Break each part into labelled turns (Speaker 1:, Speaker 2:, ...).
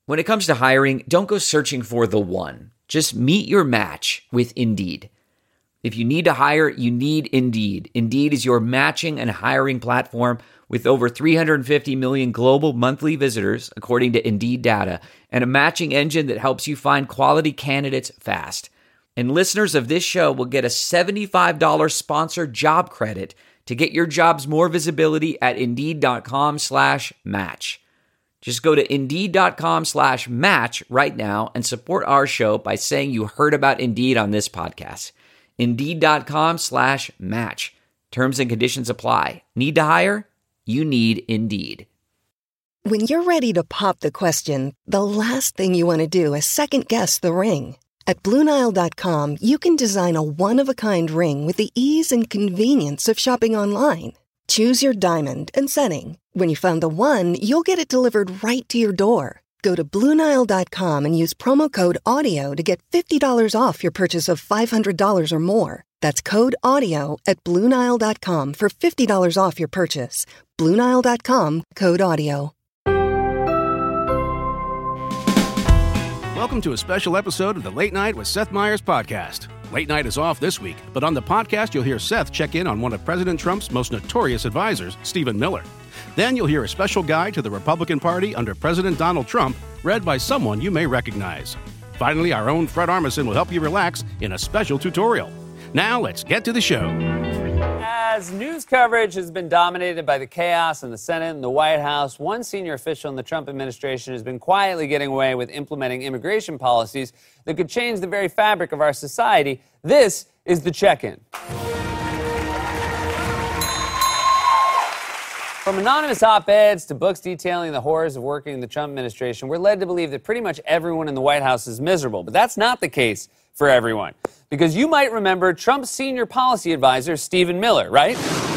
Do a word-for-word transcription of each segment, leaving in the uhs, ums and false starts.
Speaker 1: When it comes to hiring, don't go searching for the one. Just meet your match with Indeed. If you need to hire, you need Indeed. Indeed is your matching and hiring platform with over three hundred fifty million global monthly visitors, according to Indeed data, and a matching engine that helps you find quality candidates fast. And listeners of this show will get a seventy-five dollars sponsored job credit to get your jobs more visibility at Indeed.com slash match. Just go to Indeed.com slash match right now and support our show by saying you heard about Indeed on this podcast. Indeed.com slash match. Terms and conditions apply. Need to hire? You need Indeed.
Speaker 2: When you're ready to pop the question, the last thing you want to do is second-guess the ring. At Blue Nile dot com, you can design a one-of-a-kind ring with the ease and convenience of shopping online. Choose your diamond and setting. When you find the one, you'll get it delivered right to your door. Go to Blue Nile dot com and use promo code AUDIO to get fifty dollars off your purchase of five hundred dollars or more. That's code AUDIO at Blue Nile dot com for fifty dollars off your purchase. Blue Nile dot com, code AUDIO.
Speaker 3: Welcome to a special episode of the Late Night with Seth Meyers podcast. Late Night is off this week, but on the podcast, you'll hear Seth check in on one of President Trump's most notorious advisors, Stephen Miller. Then you'll hear a special guide to the Republican Party under President Donald Trump, read by someone you may recognize. Finally, our own Fred Armisen will help you relax in a special tutorial. Now, let's get to the show.
Speaker 4: As news coverage has been dominated by the chaos in the Senate and the White House, one senior official in the Trump administration has been quietly getting away with implementing immigration policies that could change the very fabric of our society. This is the check-in. From anonymous op-eds to books detailing the horrors of working in the Trump administration, we're led to believe that pretty much everyone in the White House is miserable. But that's not the case for everyone. Because you might remember Trump's senior policy advisor, Stephen Miller, right?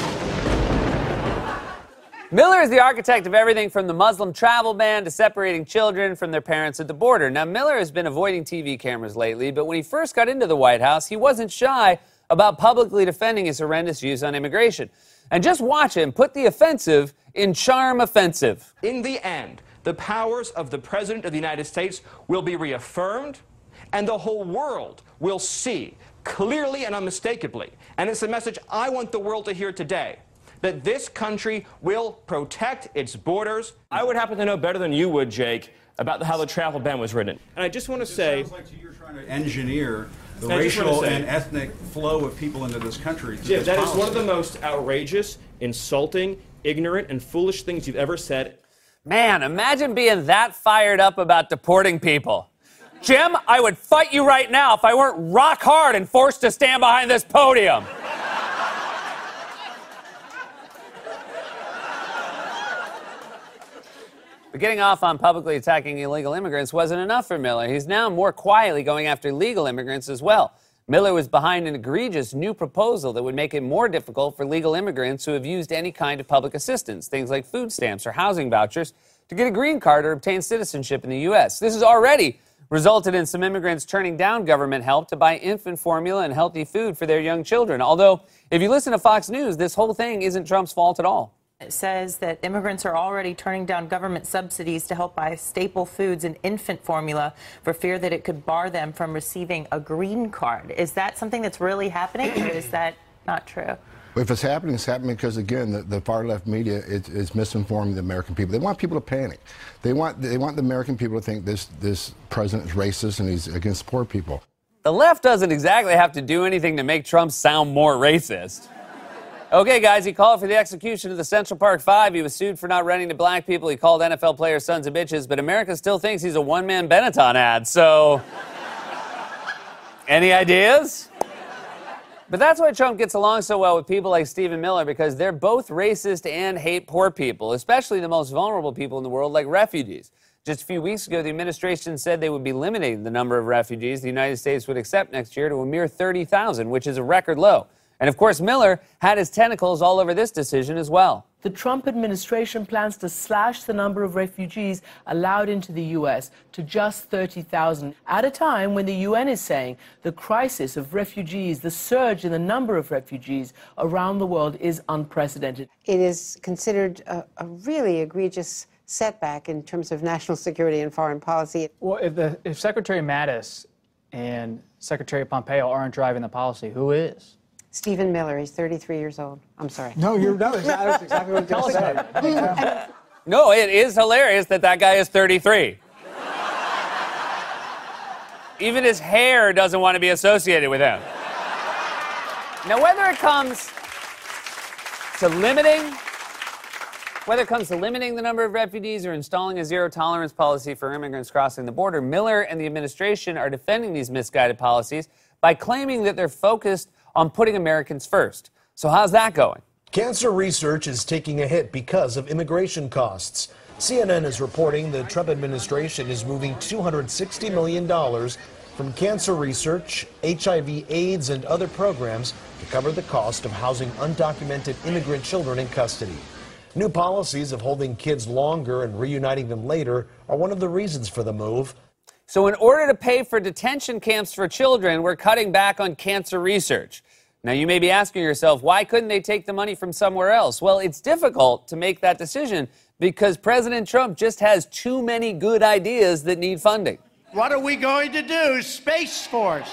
Speaker 4: Miller is the architect of everything from the Muslim travel ban to separating children from their parents at the border. Now, Miller has been avoiding T V cameras lately, but when he first got into the White House, he wasn't shy about publicly defending his horrendous views on immigration. And just watch him put the offensive in charm offensive.
Speaker 5: In the end, the powers of the President of the United States will be reaffirmed, and the whole world will see clearly and unmistakably, and it's a message I want the world to hear today, that this country will protect its borders.
Speaker 6: I would happen to know better than you would, Jake, about how the travel ban was written. And I just want to say...
Speaker 7: It sounds like you're trying to engineer the racial and ethnic flow of people into this country.
Speaker 6: Jim, that is one of the most outrageous, insulting, ignorant, and foolish things you've ever said.
Speaker 4: Man, imagine being that fired up about deporting people. Jim, I would fight you right now if I weren't rock hard and forced to stand behind this podium. But getting off on publicly attacking illegal immigrants wasn't enough for Miller. He's now more quietly going after legal immigrants as well. Miller was behind an egregious new proposal that would make it more difficult for legal immigrants who have used any kind of public assistance, things like food stamps or housing vouchers, to get a green card or obtain citizenship in the U S. This has already resulted in some immigrants turning down government help to buy infant formula and healthy food for their young children. Although, if you listen to Fox News, this whole thing isn't Trump's fault at all.
Speaker 8: It says that immigrants are already turning down government subsidies to help buy staple foods and infant formula for fear that it could bar them from receiving a green card. Is that something that's really happening, or is that not true?
Speaker 9: If it's happening, it's happening because, again, the, the far-left media is, is misinforming the American people. They want people to panic. They want they want the American people to think this, this president is racist and he's against poor people.
Speaker 4: The left doesn't exactly have to do anything to make Trump sound more racist. Okay, guys, he called for the execution of the Central Park Five. He was sued for not renting to black people. He called N F L players sons of bitches, but America still thinks he's a one-man Benetton ad, so... Any ideas? But that's why Trump gets along so well with people like Stephen Miller, because they're both racist and hate poor people, especially the most vulnerable people in the world, like refugees. Just a few weeks ago, the administration said they would be limiting the number of refugees the United States would accept next year to a mere thirty thousand, which is a record low. And, of course, Miller had his tentacles all over this decision as well.
Speaker 10: The Trump administration plans to slash the number of refugees allowed into the U S to just thirty thousand, at a time when the U N is saying the crisis of refugees, the surge in the number of refugees around the world is unprecedented.
Speaker 11: It is considered a, a really egregious setback in terms of national security and foreign policy.
Speaker 12: Well, if, the, if Secretary Mattis and Secretary Pompeo aren't driving the policy, who is?
Speaker 11: Stephen Miller. He's thirty-three years old. I'm sorry.
Speaker 12: No, you're no, that's exactly what you said.
Speaker 4: No, it is hilarious that that guy is thirty-three. Even his hair doesn't want to be associated with him. Now, whether it comes to limiting, whether it comes to limiting the number of refugees or installing a zero-tolerance policy for immigrants crossing the border, Miller and the administration are defending these misguided policies by claiming that they're focused on putting Americans first. So how's that going?
Speaker 13: Cancer research is taking a hit because of immigration costs. C N N is reporting the Trump administration is moving two hundred sixty million dollars from cancer research, H I V AIDS, and other programs to cover the cost of housing undocumented immigrant children in custody. New policies of holding kids longer and reuniting them later are one of the reasons for the move.
Speaker 4: So in order to pay for detention camps for children, we're cutting back on cancer research. Now, you may be asking yourself, why couldn't they take the money from somewhere else? Well, it's difficult to make that decision because President Trump just has too many good ideas that need funding.
Speaker 14: What are we going to do? Space Force.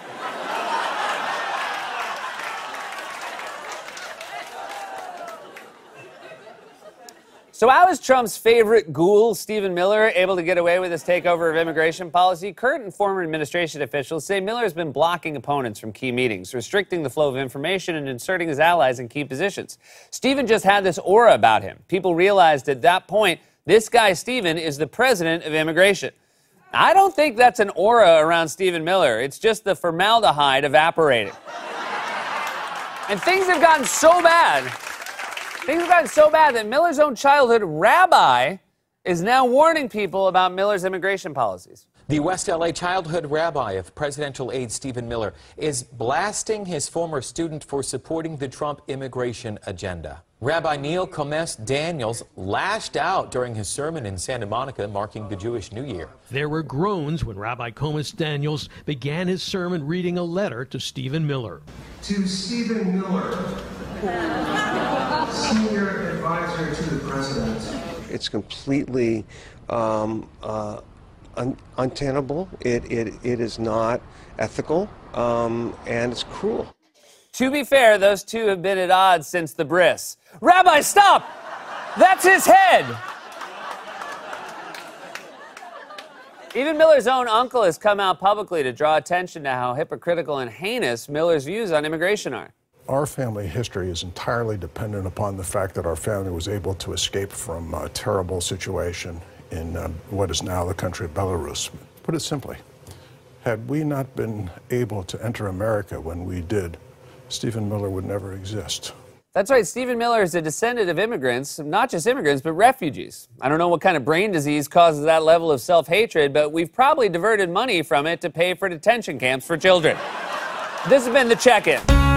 Speaker 4: So how is Trump's favorite ghoul, Stephen Miller, able to get away with his takeover of immigration policy? Current and former administration officials say Miller has been blocking opponents from key meetings, restricting the flow of information, and inserting his allies in key positions. Stephen just had this aura about him. People realized at that point, this guy, Stephen, is the president of immigration. I don't think that's an aura around Stephen Miller. It's just the formaldehyde evaporating. And things have gotten so bad... Things have gotten so bad that Miller's own childhood rabbi is now warning people about Miller's immigration policies.
Speaker 15: The West L A childhood rabbi of presidential aide Stephen Miller is blasting his former student for supporting the Trump immigration agenda. Rabbi Neil Comes Daniels lashed out during his sermon in Santa Monica marking the Jewish New Year.
Speaker 16: There were groans when Rabbi Comes Daniels began his sermon reading a letter to Stephen Miller.
Speaker 17: To Stephen Miller, senior advisor to the president.
Speaker 18: It's completely um, uh, un- untenable. It, it, it is not ethical, um, and it's cruel.
Speaker 4: To be fair, those two have been at odds since the bris. Rabbi, stop! That's his head! Even Miller's own uncle has come out publicly to draw attention to how hypocritical and heinous Miller's views on immigration are.
Speaker 19: Our family history is entirely dependent upon the fact that our family was able to escape from a terrible situation in uh, what is now the country of Belarus. Put it simply, had we not been able to enter America when we did, Stephen Miller would never exist.
Speaker 4: That's right, Stephen Miller is a descendant of immigrants, not just immigrants, but refugees. I don't know what kind of brain disease causes that level of self-hatred, but we've probably diverted money from it to pay for detention camps for children. This has been The Check-In.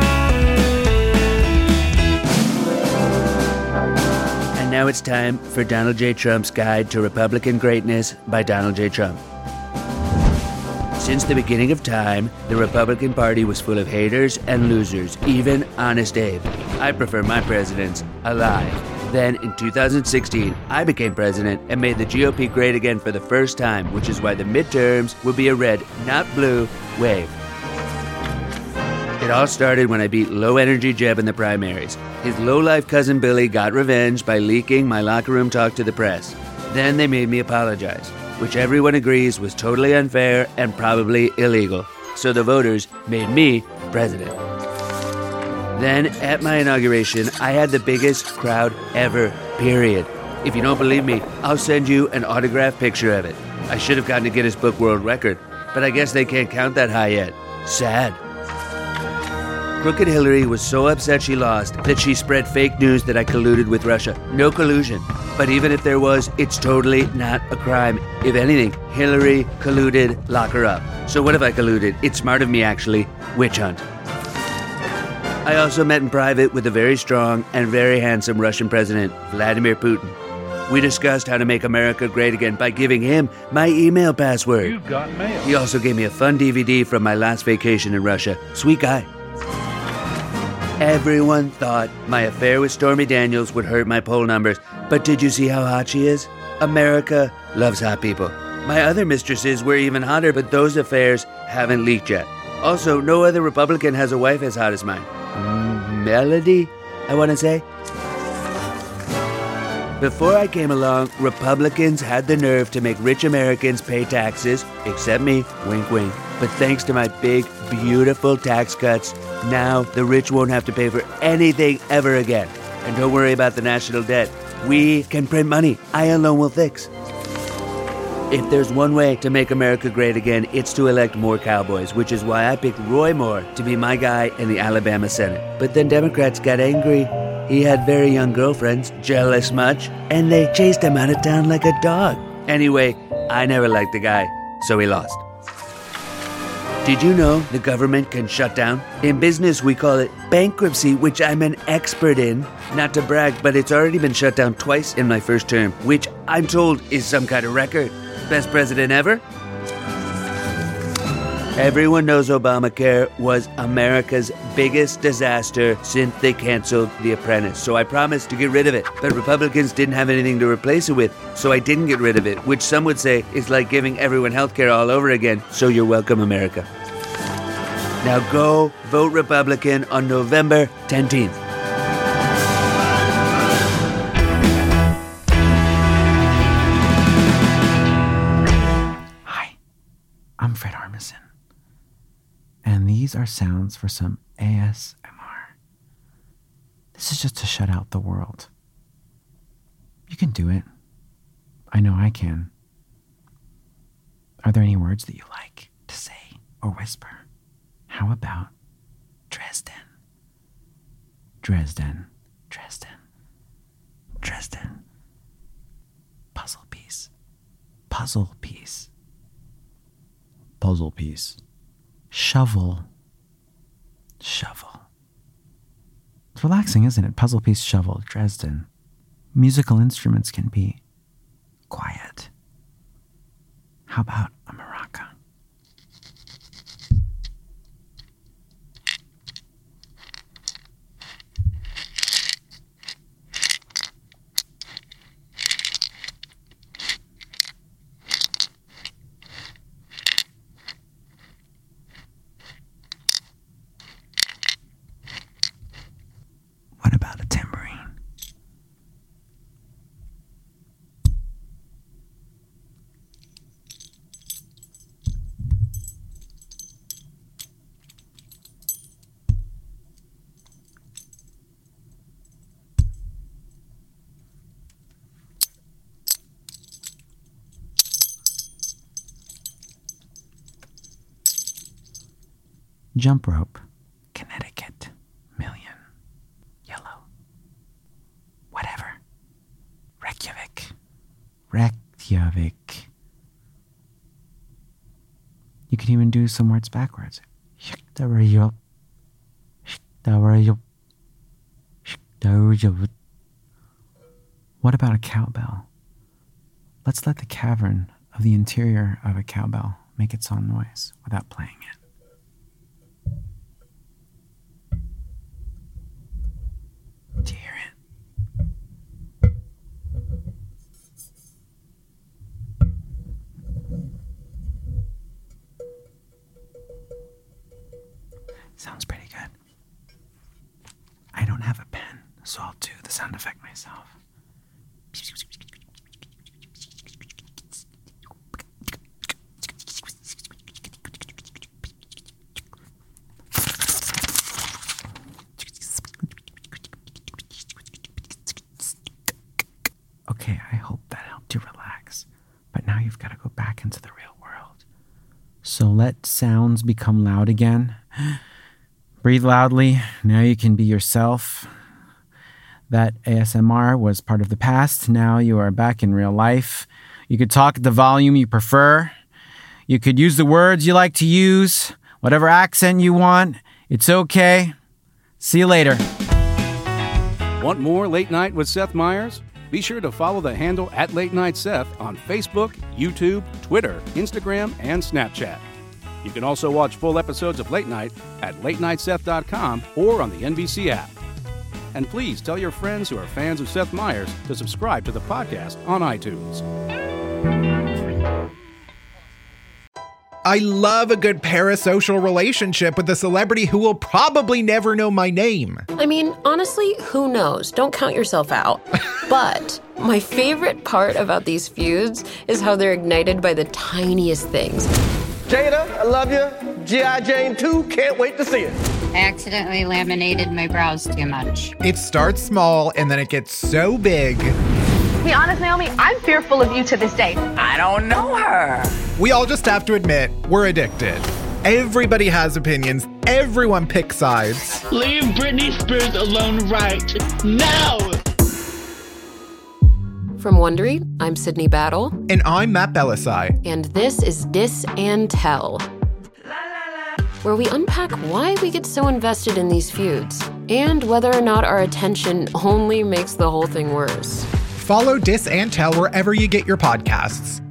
Speaker 20: And now it's time for Donald J. Trump's Guide to Republican Greatness by Donald J. Trump. Since the beginning of time, the Republican Party was full of haters and losers, even Honest Abe. I prefer my presidents alive. Then, in two thousand sixteen, I became president and made the G O P great again for the first time, which is why the midterms will be a red, not blue, wave. It all started when I beat low-energy Jeb in the primaries. His low-life cousin Billy got revenge by leaking my locker room talk to the press. Then they made me apologize, which everyone agrees was totally unfair and probably illegal. So the voters made me president. Then, at my inauguration, I had the biggest crowd ever, period. If you don't believe me, I'll send you an autographed picture of it. I should have gotten a Guinness Book World Record, but I guess they can't count that high yet. Sad. Crooked Hillary was so upset she lost that she spread fake news that I colluded with Russia. No collusion. But even if there was, it's totally not a crime. If anything, Hillary colluded, lock her up. So what if I colluded? It's smart of me, actually. Witch hunt. I also met in private with a very strong and very handsome Russian president, Vladimir Putin. We discussed how to make America great again by giving him my email password.
Speaker 21: You've got mail.
Speaker 20: He also gave me a fun D V D from my last vacation in Russia. Sweet guy. Everyone thought my affair with Stormy Daniels would hurt my poll numbers, but did you see how hot she is? America loves hot people. My other mistresses were even hotter, but those affairs haven't leaked yet. Also, no other Republican has a wife as hot as mine. Melody, I want to say. Before I came along, Republicans had the nerve to make rich Americans pay taxes, except me, wink wink. But thanks to my big, beautiful tax cuts, now the rich won't have to pay for anything ever again. And don't worry about the national debt. We can print money. I alone will fix. If there's one way to make America great again, it's to elect more cowboys, which is why I picked Roy Moore to be my guy in the Alabama Senate. But then Democrats got angry. He had very young girlfriends, jealous much, and they chased him out of town like a dog. Anyway, I never liked the guy, so he lost. Did you know the government can shut down? In business, we call it bankruptcy, which I'm an expert in. Not to brag, but it's already been shut down twice in my first term, which I'm told is some kind of record. Best president ever? Everyone knows Obamacare was America's biggest disaster since they canceled The Apprentice. So I promised to get rid of it. But Republicans didn't have anything to replace it with, so I didn't get rid of it, which some would say is like giving everyone health care all over again. So you're welcome, America. Now go vote Republican on November tenth.
Speaker 21: I'm Fred Armisen, and these are sounds for some A S M R. This is just to shut out the world. You can do it. I know I can. Are there any words that you like to say or whisper? How about Dresden? Dresden, Dresden, Dresden. Puzzle piece, puzzle piece. Puzzle piece. Shovel. Shovel. It's relaxing, isn't it? Puzzle piece, shovel, Dresden. Musical instruments can be quiet. How about a maraca? What about a tambourine? Jump rope, Connecticut, million. Yellow. Whatever. Reykjavik. Reykjavik. You can even do some words backwards. What about a cowbell? Let's let the cavern of the interior of a cowbell make its own noise without playing it. Do you hear it? Sounds pretty good. I don't have a pen, so I'll do the sound effect myself. Okay, I hope that helped you relax. But now you've got to go back into the real world. So let sounds become loud again. Breathe loudly. Now you can be yourself. That A S M R was part of the past. Now you are back in real life. You could talk at the volume you prefer. You could use the words you like to use. Whatever accent you want. It's okay. See you later.
Speaker 3: Want more Late Night with Seth Meyers? Be sure to follow the handle at Late Night Seth on Facebook, YouTube, Twitter, Instagram, and Snapchat. You can also watch full episodes of Late Night at late night seth dot com or on the N B C app. And please tell your friends who are fans of Seth Meyers to subscribe to the podcast on iTunes.
Speaker 1: I love a good parasocial relationship with a celebrity who will probably never know my name.
Speaker 22: I mean, honestly, who knows? Don't count yourself out. But my favorite part about these feuds is how they're ignited by the tiniest things.
Speaker 23: Jada, I love you. G I. Jane two, can't wait to see it.
Speaker 24: I accidentally laminated my brows too much.
Speaker 1: It starts small and then it gets so big.
Speaker 25: To be honest, Naomi, I'm fearful of you to this day.
Speaker 1: I don't know her. We all just have to admit, we're addicted. Everybody has opinions. Everyone picks sides.
Speaker 26: Leave Britney Spears alone right now.
Speaker 22: From Wondery, I'm Sydney Battle.
Speaker 1: And I'm Matt Belisai.
Speaker 22: And this is Dis and Tell, where we unpack why we get so invested in these feuds and whether or not our attention only makes the whole thing worse.
Speaker 1: Follow Dis and Tell wherever you get your podcasts.